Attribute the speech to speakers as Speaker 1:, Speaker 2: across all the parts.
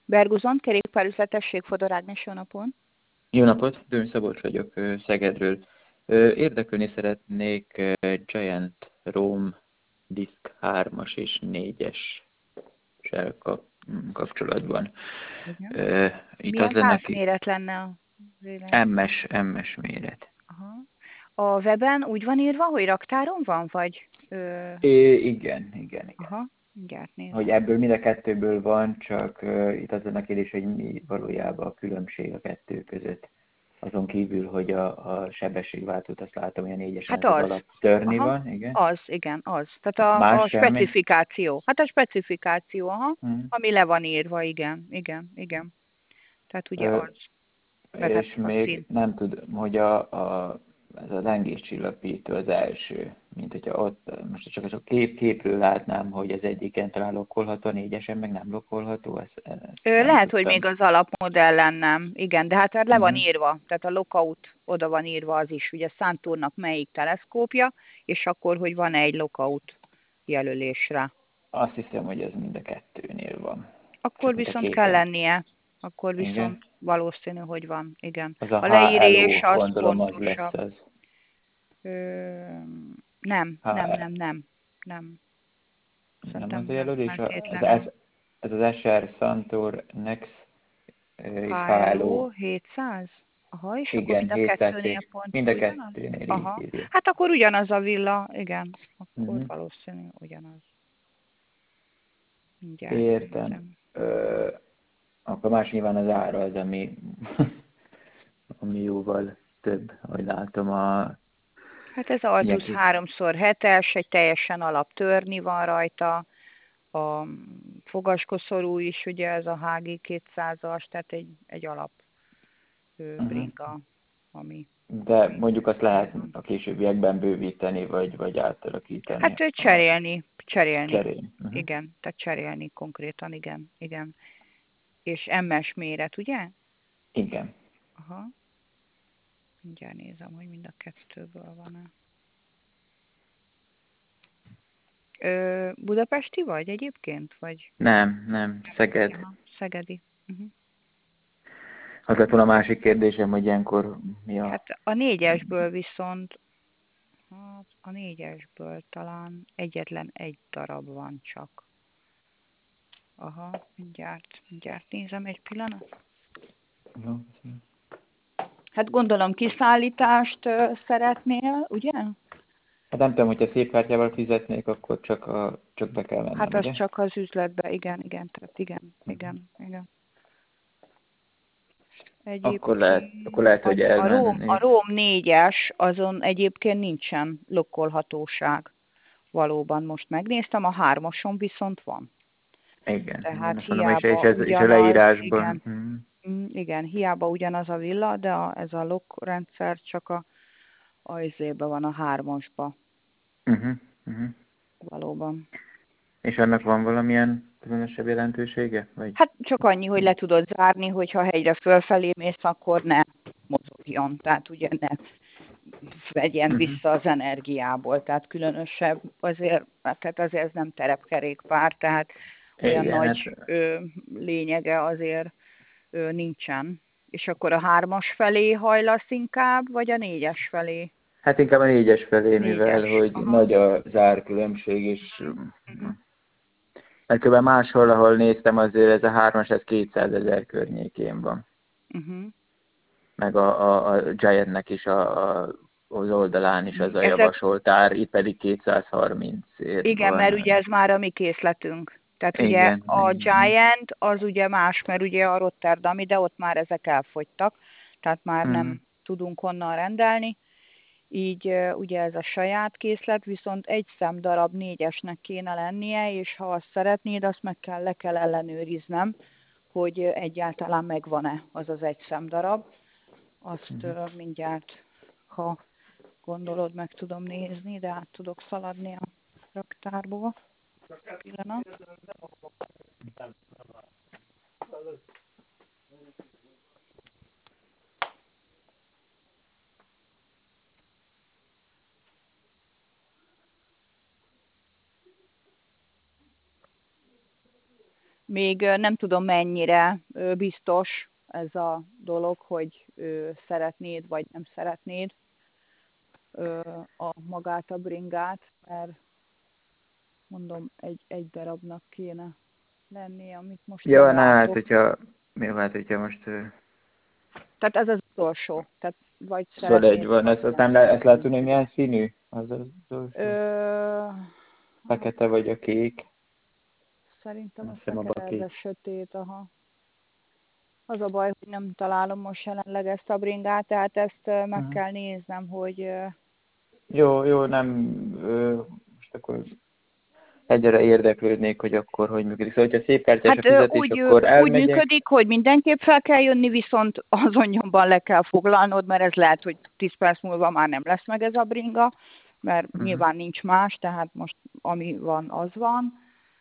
Speaker 1: Berguzon, kerékpárüzletesség, Fodor Ágnes, jó napon.
Speaker 2: Jó napot, Dőn Szabolcs vagyok Szegedről. Érdekelni szeretnék Giant Rome Disk 3-as és 4-essel kapcsolatban.
Speaker 1: Igen.
Speaker 2: Itt
Speaker 1: Milyen
Speaker 2: az lenne ki
Speaker 1: távméret lenne a vélet?
Speaker 2: MS méret.
Speaker 1: Aha. A weben úgy van írva, hogy raktáron van, vagy?
Speaker 2: Igen.
Speaker 1: Aha, mindjárt
Speaker 2: Hogy
Speaker 1: nézem.
Speaker 2: ebből mind a kettőből van, csak itt az lenne a kérdés, hogy mi valójában a különbség a kettő között. Azon kívül, hogy a sebességváltót azt látom, hogy a 4-esen
Speaker 1: Hát
Speaker 2: ez az
Speaker 1: az.
Speaker 2: alap törni
Speaker 1: Aha,
Speaker 2: van, igen.
Speaker 1: az, igen, az. Tehát
Speaker 2: Más
Speaker 1: a
Speaker 2: semmi?
Speaker 1: specifikáció. Hát a specifikáció, aha,
Speaker 2: Hm.
Speaker 1: ami le van írva, igen. Tehát ugye
Speaker 2: Ö,
Speaker 1: az. Mert hát
Speaker 2: és
Speaker 1: a
Speaker 2: még
Speaker 1: szín.
Speaker 2: nem tudom, hogy ez a lengéscsillapító az első, mint hogyha ott, most csak a képről látnám, hogy az egyiken talán lokkolható, a 4-esen meg nem lokkolható, ezt nem
Speaker 1: Lehet, hogy még
Speaker 2: tudtam.
Speaker 1: az alapmodellen nem. Igen, de hát le van
Speaker 2: Uh-huh.
Speaker 1: írva. Tehát a lockout oda van írva az is. Ugye Santurnak melyik teleszkópja, és akkor, hogy van egy lockout jelölésre.
Speaker 2: Azt hiszem, hogy ez mind a kettőnél van.
Speaker 1: Akkor
Speaker 2: Csak hogy a
Speaker 1: viszont kell
Speaker 2: képen.
Speaker 1: lennie. Akkor viszont
Speaker 2: Igen.
Speaker 1: valószínű, hogy van. Igen.
Speaker 2: Az a
Speaker 1: A leírés
Speaker 2: HLO,
Speaker 1: az
Speaker 2: gondolom az lesz
Speaker 1: pontosabb.
Speaker 2: az.
Speaker 1: Ö, nem, nem,
Speaker 2: HL.
Speaker 1: nem, nem, nem.
Speaker 2: Nem az
Speaker 1: Szerintem
Speaker 2: a
Speaker 1: nem
Speaker 2: jelölés,
Speaker 1: feltétlenül.
Speaker 2: ez az SR Santor Nex és HLO.
Speaker 1: HLO 700? Aha, és akkor
Speaker 2: Igen,
Speaker 1: mind a
Speaker 2: 702.
Speaker 1: kettőnél pont
Speaker 2: Mind a
Speaker 1: ugyanaz?
Speaker 2: kettőnél így
Speaker 1: Aha.
Speaker 2: írja.
Speaker 1: Hát akkor ugyanaz a villa, igen. Akkor
Speaker 2: Uh-huh.
Speaker 1: valószínű ugyanaz. Mindjárt
Speaker 2: Értem.
Speaker 1: nézem.
Speaker 2: Akkor más nyilván az ára az, ami, ami jóval több, ahogy látom
Speaker 1: Hát ez a
Speaker 2: ilyen
Speaker 1: Altus
Speaker 2: kis.
Speaker 1: 3x7-es, egy teljesen alap törni van rajta, a fogaskoszorú is, ugye ez a HG 200-as, tehát egy alap
Speaker 2: Uh-huh.
Speaker 1: bringa, ami
Speaker 2: De mondjuk azt lehet
Speaker 1: van.
Speaker 2: a későbbiekben bővíteni, vagy
Speaker 1: Hát
Speaker 2: átalakítani
Speaker 1: cserélni.
Speaker 2: cserélni. Uh-huh.
Speaker 1: Igen, tehát cserélni konkrétan, igen. És MS méret, ugye?
Speaker 2: Igen.
Speaker 1: Aha, mindjárt nézem, hogy mind a kettőből van-e. Budapesti vagy egyébként? Vagy
Speaker 2: Nem, Szeged.
Speaker 1: aha, szegedi?
Speaker 2: Az lett volna a másik kérdésem, hogy ilyenkor mi a.
Speaker 1: Hát a négyesből viszont, hát a négyesből talán egyetlen egy darab van csak. Aha, mindjárt nézem egy pillanat.
Speaker 2: Jó.
Speaker 1: Hát gondolom kiszállítást szeretnél, ugye?
Speaker 2: Hát nem tudom, hogyha szép kártyával fizetnék, akkor csak be kell mennem,
Speaker 1: Hát az
Speaker 2: ugye?
Speaker 1: csak az üzletbe, tehát
Speaker 2: Uh-huh.
Speaker 1: igen.
Speaker 2: Akkor lehet,
Speaker 1: Egyébként
Speaker 2: hogy
Speaker 1: A
Speaker 2: elmennék.
Speaker 1: Róm 4-es, azon egyébként nincsen lokkolhatóság. Valóban most megnéztem, a 3-ason viszont van.
Speaker 2: Igen,
Speaker 1: Tehát
Speaker 2: azt mondom, és
Speaker 1: hiába
Speaker 2: ez és a
Speaker 1: ugyanaz,
Speaker 2: leírásban.
Speaker 1: igen, igen, hiába ugyanaz a villa, de ez a lokkrendszer csak a izébe van, a 3-asba.
Speaker 2: Uh-huh. Uh-huh.
Speaker 1: Valóban.
Speaker 2: És annak van valamilyen különösebb jelentősége? Vagy?
Speaker 1: Hát csak annyi, hogy le tudod zárni, hogyha hegyre fölfelé mész, akkor ne mozogjon. Tehát ugye ne vegyen
Speaker 2: Uh-huh.
Speaker 1: vissza az energiából. Tehát különösebb azért, tehát azért ez nem terepkerékpár, tehát olyan
Speaker 2: Igen, hát,
Speaker 1: nagy lényege azért nincsen. És akkor a 3-as felé hajlasz inkább, vagy a 4-es felé?
Speaker 2: hát inkább a 4-es felé, mivel
Speaker 1: 4-es,
Speaker 2: hogy
Speaker 1: aha.
Speaker 2: nagy a zárkülönbség, és
Speaker 1: Uh-huh.
Speaker 2: mert kb. Máshol, ahol néztem, azért ez a 3-as, ez 200 000 környékén van.
Speaker 1: Uh-huh.
Speaker 2: Meg a Giantnek is az oldalán is az a
Speaker 1: Ezek,
Speaker 2: javasolt ár, itt pedig 230-ért
Speaker 1: igen, mert
Speaker 2: van.
Speaker 1: ugye ez már a mi készletünk. Tehát ugye
Speaker 2: Igen,
Speaker 1: a
Speaker 2: igen.
Speaker 1: Giant az ugye más, mert ugye a Rotterdami, de ott már ezek elfogytak, tehát már
Speaker 2: Uh-huh.
Speaker 1: nem tudunk onnan rendelni. Így ugye ez a saját készlet, viszont egy szem darab 4-esnek kéne lennie, és ha azt szeretnéd, azt le kell ellenőriznem, hogy egyáltalán megvan-e az egy szem darab. Azt mindjárt, ha gondolod, meg tudom nézni, de át tudok szaladni a raktárból. Pillanat. még nem tudom mennyire biztos ez a dolog, hogy szeretnéd vagy nem szeretnéd magát a bringát, mert mondom, egy darabnak kéne lennie, amit most
Speaker 2: Ja, na hát,
Speaker 1: lelátok.
Speaker 2: hogyha... Jó, hát, hogyha most...
Speaker 1: Tehát ez az utolsó. Tehát vagy
Speaker 2: Szóval egy
Speaker 1: szeretnéd,
Speaker 2: van,
Speaker 1: vagy
Speaker 2: ezt
Speaker 1: nem
Speaker 2: nem ezt lehet
Speaker 1: szeretnéd.
Speaker 2: tudni, milyen színű? Az az utolsó.
Speaker 1: Ö,
Speaker 2: Fekete vagy a kék?
Speaker 1: Szerintem a
Speaker 2: Azt hiszem abba a
Speaker 1: fekete, ez a
Speaker 2: kék.
Speaker 1: sötét, aha. Az a baj, hogy nem találom most jelenleg ezt a bringát, tehát ezt meg
Speaker 2: Uh-huh.
Speaker 1: kell néznem, hogy
Speaker 2: Jó, nem... Most akkor egyre érdeklődnék, hogy akkor hogy működik. Szóval, hogyha szép kártyás a
Speaker 1: hát
Speaker 2: fizetés, akkor
Speaker 1: úgy
Speaker 2: elmegyek.
Speaker 1: működik, hogy mindenképp fel kell jönni, viszont azon nyomban le kell foglalnod, mert ez lehet, hogy 10 perc múlva már nem lesz meg ez a bringa, mert
Speaker 2: Uh-huh.
Speaker 1: nyilván nincs más, tehát most ami van, az van.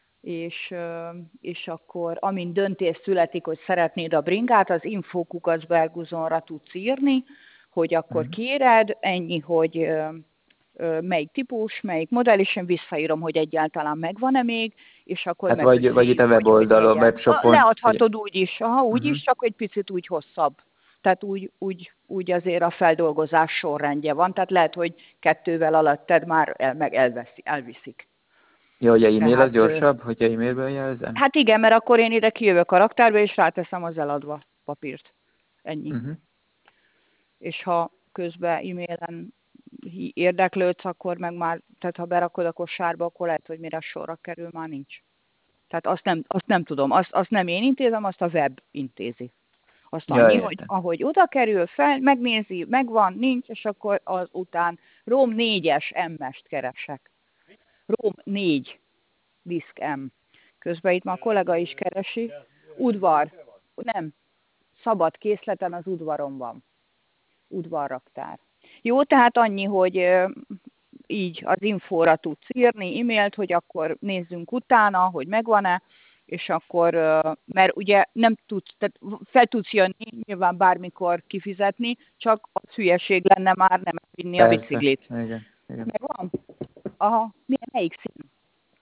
Speaker 1: És akkor amint döntés születik, hogy szeretnéd a bringát, az infokukacberguzonra tudsz írni, hogy akkor
Speaker 2: Uh-huh.
Speaker 1: kéred, ennyi, hogy melyik típus, melyik modell, és én visszaírom, hogy egyáltalán megvan-e még, és akkor
Speaker 2: Hát vagy itt a
Speaker 1: megbeszéljük, hogy
Speaker 2: weboldalon,
Speaker 1: legyen.
Speaker 2: webshopon, hogy...
Speaker 1: Leadhatod úgy is, úgy
Speaker 2: Uh-huh.
Speaker 1: is, csak egy picit úgy hosszabb. Tehát úgy azért a feldolgozás sorrendje van, tehát lehet, hogy 2-vel alatted már elviszik.
Speaker 2: Ja, hogy a e-mail az
Speaker 1: Tehát
Speaker 2: gyorsabb, hogyha e-mailből jelzem?
Speaker 1: hát igen, mert akkor én ide kijövök a raktárba, és ráteszem az eladva papírt. Ennyi.
Speaker 2: Uh-huh.
Speaker 1: És ha közben e-mailen érdeklődsz, akkor meg már, tehát ha berakod a kosárba, akkor lehet, hogy mire sorra kerül, már nincs. Tehát azt nem tudom, azt nem én intézem, azt a web intézi. Azt
Speaker 2: Ja,
Speaker 1: annyi, hogy
Speaker 2: értem.
Speaker 1: ahogy oda kerül, megnézi, megvan, nincs, és akkor az után ROM 4-es M-est keresek. ROM 4, diszk M. Közben itt már a kollega is keresi. Udvar. Nem. Szabad készleten az udvaron van. Udvarraktár. Jó, tehát annyi, hogy így az infóra tudsz írni, e-mailt, hogy akkor nézzünk utána, hogy megvan-e, és akkor, mert ugye nem tudsz, tehát fel tudsz jönni, nyilván bármikor kifizetni, csak az hülyeség lenne már nem vinni a
Speaker 2: Persze.
Speaker 1: biciklit.
Speaker 2: Igen.
Speaker 1: Megvan? Aha. Melyik szín?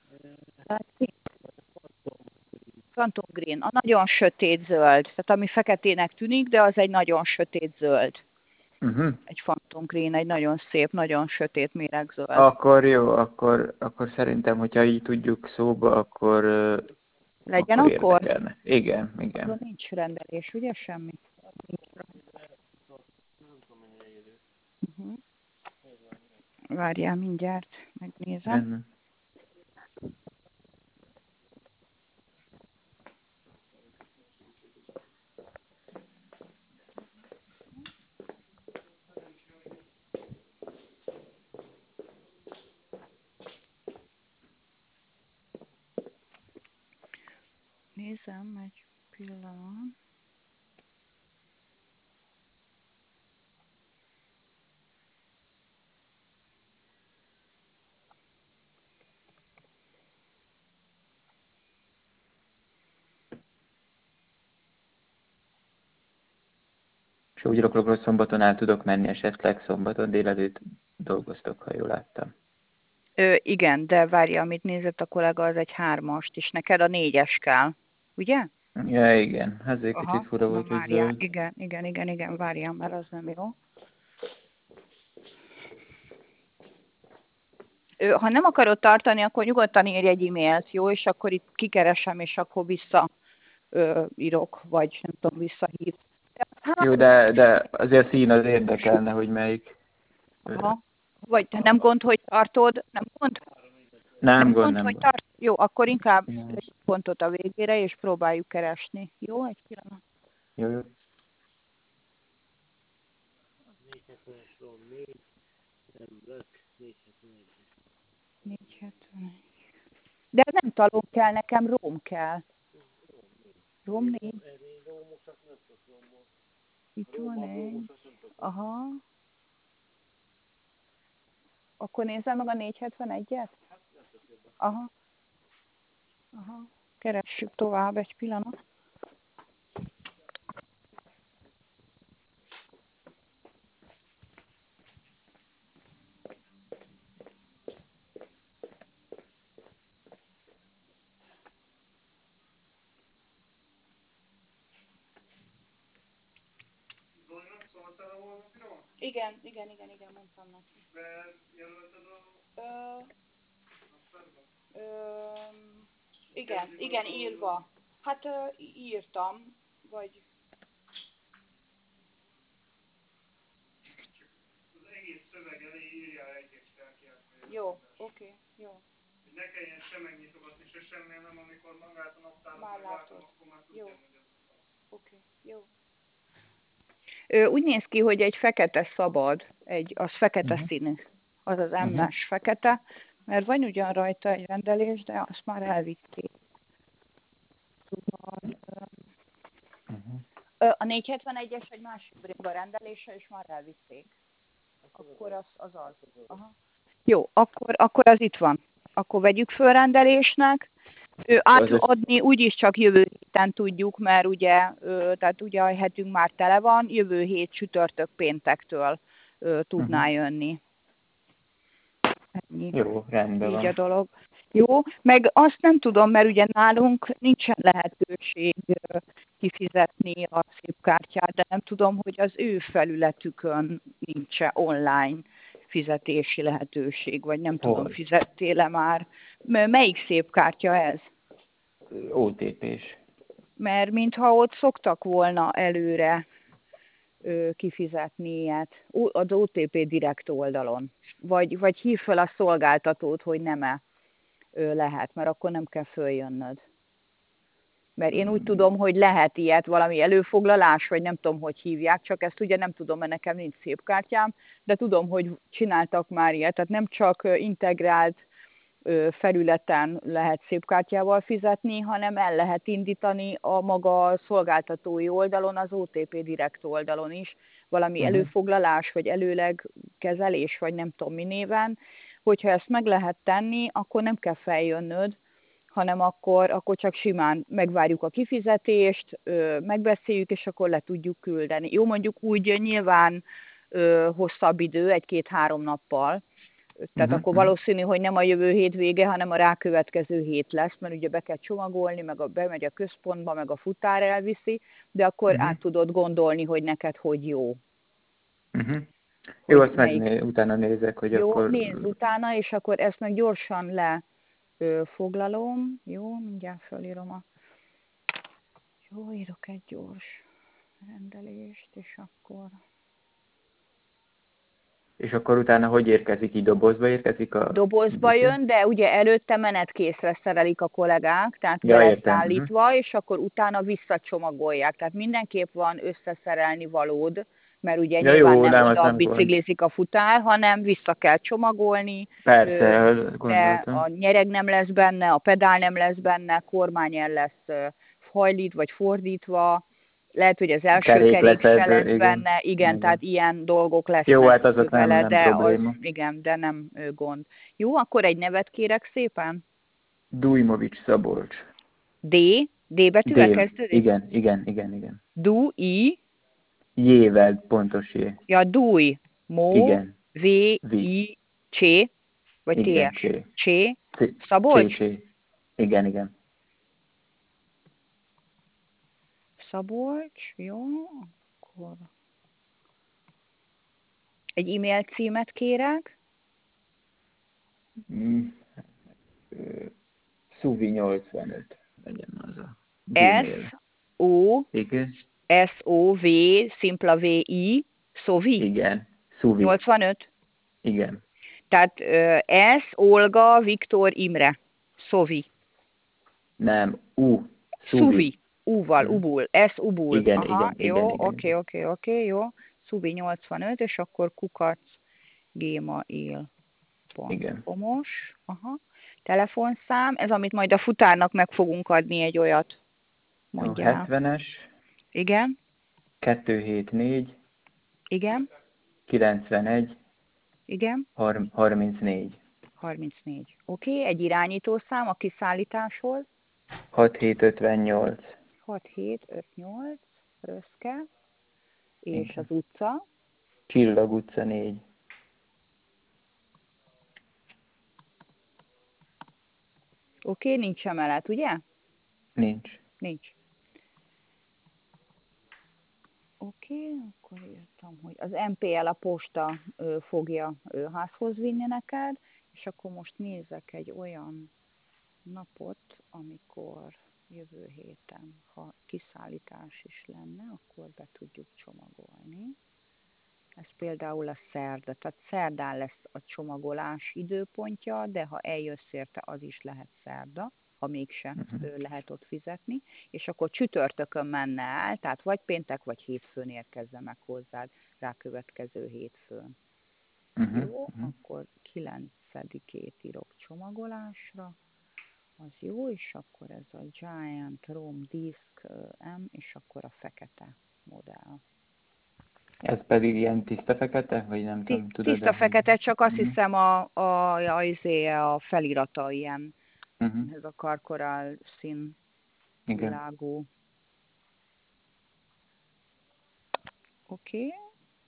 Speaker 1: Phantom Green, a nagyon sötét zöld, tehát ami feketének tűnik, de az egy nagyon sötét zöld.
Speaker 2: Uh-huh.
Speaker 1: Egy Phantom Green, egy nagyon szép, nagyon sötét méregzöld.
Speaker 2: Akkor jó, akkor szerintem, hogyha így tudjuk szóba, akkor,
Speaker 1: Legyen
Speaker 2: akkor
Speaker 1: akkor?
Speaker 2: érdekelne. Igen,
Speaker 1: Azon
Speaker 2: igen.
Speaker 1: nincs rendelés, ugye semmi? Uh-huh. Várjál, mindjárt megnézem.
Speaker 2: Rendben.
Speaker 1: Nézem egy pillanat.
Speaker 2: És úgy raklok, hogy szombaton el tudok menni, esetleg szombaton délelőtt dolgoztok, ha jól láttam.
Speaker 1: Igen, de várja, amit nézett a kollega, az egy 3-ast, és neked a 4-es kell, ugye?
Speaker 2: Ja, igen. Ezért kicsit
Speaker 1: Aha,
Speaker 2: fura
Speaker 1: na
Speaker 2: volt, hogy
Speaker 1: várjál,
Speaker 2: zöld.
Speaker 1: igen, várjál, mert az nem jó. Ha nem akarod tartani, akkor nyugodtan írj egy e-mailt, jó? És akkor itt kikeresem, és akkor visszaírok, vagy nem tudom, visszahív.
Speaker 2: Jó, de azért szín az érdekelne, hogy melyik.
Speaker 1: Aha. Vagy te nem gond, hogy tartod? Nem gond?
Speaker 2: Nem
Speaker 1: Nem
Speaker 2: gond,
Speaker 1: gond,
Speaker 2: nem
Speaker 1: hogy
Speaker 2: gond.
Speaker 1: tart? Jó, akkor inkább
Speaker 2: Ja.
Speaker 1: egy pontot a végére, és próbáljuk keresni. Jó, egy pillanat.
Speaker 2: Jó.
Speaker 1: 471. De nem talon kell, nekem róm kell. Róm 4. Itt van egy. Aha. Akkor nézzel meg a 471-et? Aha. Aha. Keressük tovább egy pillanat. Igen, mondtam neki. Ö, ö, igen, írva. Hát írtam, vagy... Jó, oké, jó.
Speaker 3: Ne kelljen se megnyitogatni, se semmilyen, nem, amikor magát a naptárat
Speaker 1: Már
Speaker 3: meglátom,
Speaker 1: látod.
Speaker 3: akkor már
Speaker 1: Jó.
Speaker 3: tudjam, hogy ez az.
Speaker 1: Oké, jó. Úgy néz ki, hogy egy fekete szabad, az fekete színű, az az MS fekete, mert van ugyan rajta egy rendelés, de azt már elvitték. Szóval, a 471-es egy másik bringa rendelése, és már elvitték. Akkor az. Aha. Jó, akkor az itt van. Akkor vegyük föl rendelésnek. Átadni úgyis csak jövő héten tudjuk, mert ugye, tehát ugye a hetünk már tele van, jövő hét csütörtök péntektől tudná jönni. Ennyi.
Speaker 2: Jó, rendben
Speaker 1: Így
Speaker 2: van.
Speaker 1: a dolog. Jó, meg azt nem tudom, mert ugye nálunk nincsen lehetőség kifizetni a szépkártyát, de nem tudom, hogy az ő felületükön nincs online fizetési lehetőség, vagy nem tudom,
Speaker 2: Hol?
Speaker 1: fizettél-e már. Melyik szépkártya ez?
Speaker 2: OTP-s.
Speaker 1: Mert mintha ott szoktak volna előre kifizetni ilyet az OTP direkt oldalon. Vagy hív fel a szolgáltatót, hogy nem-e lehet, mert akkor nem kell följönnöd. Mert én úgy tudom, hogy lehet ilyet, valami előfoglalás, vagy nem tudom, hogy hívják, csak ezt ugye nem tudom, mert nekem nincs szépkártyám, de tudom, hogy csináltak már ilyet, tehát nem csak integrált felületen lehet szépkártyával fizetni, hanem el lehet indítani a maga szolgáltatói oldalon, az OTP direkt oldalon is, valami előfoglalás, vagy előleg kezelés, vagy nem tudom mi néven. Hogyha ezt meg lehet tenni, akkor nem kell feljönnöd, hanem akkor csak simán megvárjuk a kifizetést, megbeszéljük, és akkor le tudjuk küldeni. Jó, mondjuk úgy nyilván hosszabb idő, 1-2-3 nappal, tehát akkor valószínű, hogy nem a jövő hét vége, hanem a rákövetkező hét lesz, mert ugye be kell csomagolni, meg bemegy a központba, meg a futár elviszi, de akkor át tudod gondolni, hogy neked hogy jó.
Speaker 2: Jó, azt utána nézek, hogy
Speaker 1: jó,
Speaker 2: akkor...
Speaker 1: nézd utána, és akkor ezt meg gyorsan lefoglalom. Jó, mindjárt felírom Jó, írok egy gyors rendelést, és akkor...
Speaker 2: És akkor utána hogy érkezik? Így dobozba érkezik a...
Speaker 1: Dobozba jön, de ugye előtte menetkészre szerelik a kollégák, tehát
Speaker 2: ja,
Speaker 1: beleszállítva, és akkor utána visszacsomagolják. Tehát mindenképp van összeszerelni valód, mert ugye
Speaker 2: ja,
Speaker 1: nyilván
Speaker 2: jó,
Speaker 1: nem
Speaker 2: az
Speaker 1: oda
Speaker 2: nem
Speaker 1: biciklizik a futár, hanem vissza kell csomagolni.
Speaker 2: Persze,
Speaker 1: de
Speaker 2: gondoltam.
Speaker 1: a nyereg nem lesz benne, a pedál nem lesz benne, kormány el lesz hajlít, vagy fordítva, lehet, hogy az első kerék se lesz benne, igen, tehát ilyen dolgok lesznek.
Speaker 2: Jó, hát azok
Speaker 1: vele,
Speaker 2: nem
Speaker 1: de
Speaker 2: probléma.
Speaker 1: igen, de nem gond. Jó, akkor egy nevet kérek szépen.
Speaker 2: Dujmovics Szabolcs.
Speaker 1: D betűvel kezdődik?
Speaker 2: Igen.
Speaker 1: Du-i?
Speaker 2: J-vel, pontos J.
Speaker 1: Ja, Dúj.
Speaker 2: Igen.
Speaker 1: V-I-C, vagy
Speaker 2: igen,
Speaker 1: T-S? Csé? Szabolcs?
Speaker 2: Igen.
Speaker 1: Szabolcs, jó, akkor egy e-mail címet kérek.
Speaker 2: Suvi 85 legyen az a
Speaker 1: Gmail. S-O-V, szimpla V-I, Sovi?
Speaker 2: Igen, Suvi.
Speaker 1: 85?
Speaker 2: Igen.
Speaker 1: Tehát S, Olga, Viktor, Imre. Sovi.
Speaker 2: Nem, U.
Speaker 1: Suvi. U-val, ubul. S, ubul.
Speaker 2: Igen,
Speaker 1: aha,
Speaker 2: igen,
Speaker 1: jó,
Speaker 2: igen.
Speaker 1: oké, jó. Suvi 85, és akkor kukac gmail.com-os. Aha. Telefonszám, ez amit majd a futárnak meg fogunk adni egy olyat. Mondjál.
Speaker 2: 70-es.
Speaker 1: Igen.
Speaker 2: 274.
Speaker 1: Igen.
Speaker 2: 91.
Speaker 1: Igen.
Speaker 2: 34.
Speaker 1: 34. Oké, egy irányítószám a kiszállításhoz.
Speaker 2: 6758.
Speaker 1: 6758, Röszke, és
Speaker 2: Igen.
Speaker 1: az utca.
Speaker 2: Csillag utca 4.
Speaker 1: Oké, nincs emelet, ugye?
Speaker 2: Nincs.
Speaker 1: Nincs. Oké, akkor írtam, hogy az MPL a posta fogja házhoz vinni neked, és akkor most nézek egy olyan napot, amikor jövő héten, ha kiszállítás is lenne, akkor be tudjuk csomagolni. Ez például a szerda, tehát szerdán lesz a csomagolás időpontja, de ha eljössz érte, az is lehet szerda, ha mégse lehet ott fizetni, és akkor csütörtökön menne el, tehát vagy péntek, vagy hétfőn érkezze meg hozzád, rákövetkező hétfőn. Jó, akkor 9-ét írok csomagolásra, az jó, és akkor ez a Giant Rom Disk M, és akkor a fekete modell.
Speaker 2: Ez pedig ilyen tiszta fekete, vagy nem tudom, tudod?
Speaker 1: Tiszta fekete, csak azt hiszem a felirata ilyen, ez a karkorál szín világú. Oké.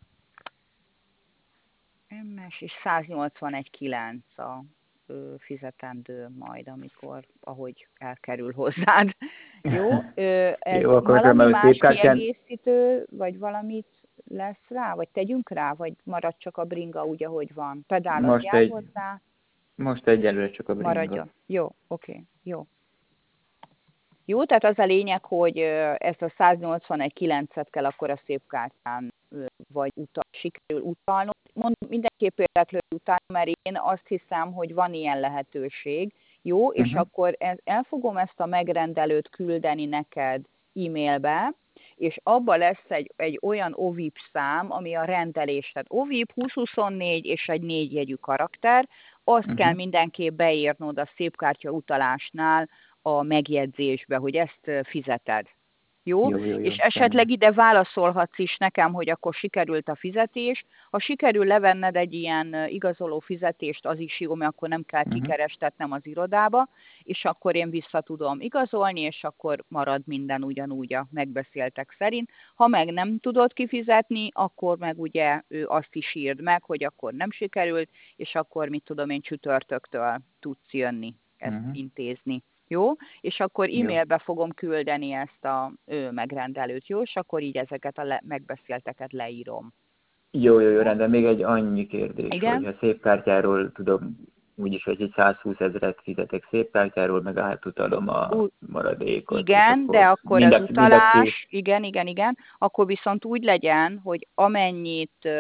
Speaker 1: MS és 181,9 a fizetendő majd, ahogy elkerül hozzád. Jó? Ez
Speaker 2: jó, akkor
Speaker 1: valami más kiegészítő, vagy valamit lesz rá? Vagy tegyünk rá? Vagy marad csak a bringa úgy, ahogy van? Pedálot jár hozzá?
Speaker 2: Most egyelőre csak a bringa.
Speaker 1: Maradjon. Jó, oké. Jó. Jó, tehát az a lényeg, hogy ezt a 181,9-et kell akkor a szépkártyán vagy sikerül utalnom. Mondom, mindenképp érdeklő utána, mert én azt hiszem, hogy van ilyen lehetőség. Jó, és akkor el fogom ezt a megrendelőt küldeni neked e-mailbe, és abba lesz egy olyan OVIP szám, ami a rendelés. Tehát OVIP 2024 és egy 4 jegyű karakter, azt kell mindenképp beírnod a szépkártya utalásnál a megjegyzésbe, hogy ezt fizeted. Jó? És esetleg ide válaszolhatsz is nekem, hogy akkor sikerült a fizetés. Ha sikerül levenned egy ilyen igazoló fizetést, az is jó, mert akkor nem kell kikerestetnem az irodába, és akkor én vissza tudom igazolni, és akkor marad minden ugyanúgy a megbeszéltek szerint. Ha meg nem tudod kifizetni, akkor meg ugye azt is írd meg, hogy akkor nem sikerült, és akkor mit tudom én csütörtöktől tudsz jönni, ezt intézni. Jó? És akkor e-mailbe fogom küldeni ezt a megrendelőt, jó? És akkor így ezeket a megbeszélteket leírom.
Speaker 2: Jó, rendben. Még egy annyi kérdés,
Speaker 1: igen?
Speaker 2: hogy a szépkártyáról tudom, úgyis, hogy egy 120 000 fizetek szépkártyáról, meg átutalom a maradékot.
Speaker 1: Igen, de akkor az utalás, igen, akkor viszont úgy legyen, hogy amennyit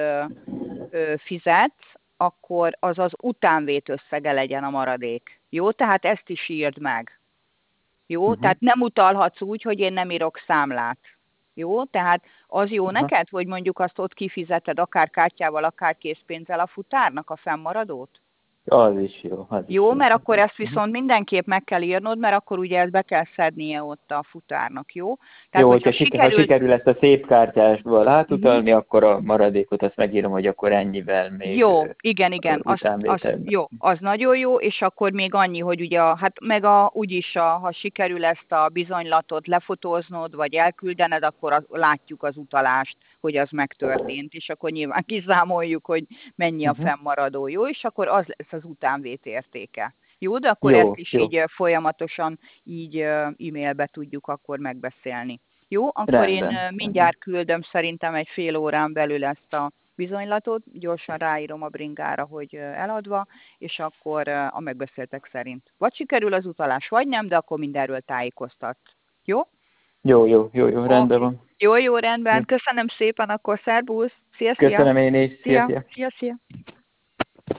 Speaker 1: fizetsz, akkor az utánvét összege legyen a maradék. Jó? Tehát ezt is írd meg. Jó? Tehát nem utalhatsz úgy, hogy én nem írok számlát. Jó? Tehát az jó neked, hogy mondjuk azt ott kifizeted akár kártyával, akár készpénzzel a futárnak a fennmaradót?
Speaker 2: Az is jó.
Speaker 1: Jó, mert akkor ezt viszont mindenképp meg kell írnod, mert akkor ugye ezt be kell szednie ott a futárnak, jó? Tehát,
Speaker 2: jó, hogyha sikerül ezt a szép kártyásból átutalni, akkor a maradékot azt megírom, hogy akkor ennyivel még.
Speaker 1: Jó, igen, az nagyon jó, és akkor még annyi, hogy ugye, úgyis, ha sikerül ezt a bizonylatot lefotóznod, vagy elküldened, akkor látjuk az utalást, hogy az megtörtént, és akkor nyilván kiszámoljuk, hogy mennyi a fennmaradó, jó, és akkor az lesz az utánvét értéke. Jó, de akkor ezt is így folyamatosan így e-mailbe tudjuk akkor megbeszélni. Jó, akkor rendben, én mindjárt küldöm szerintem egy fél órán belül ezt a bizonylatot, gyorsan ráírom a bringára, hogy eladva, és akkor a megbeszéltek szerint vagy sikerül az utalás, vagy nem, de akkor mindenről tájékoztat. Jó?
Speaker 2: Jó, rendben van.
Speaker 1: Jó, rendben. Köszönöm szépen, akkor szervusz. Szia.
Speaker 2: Köszönöm én is. Szia.
Speaker 1: Szia.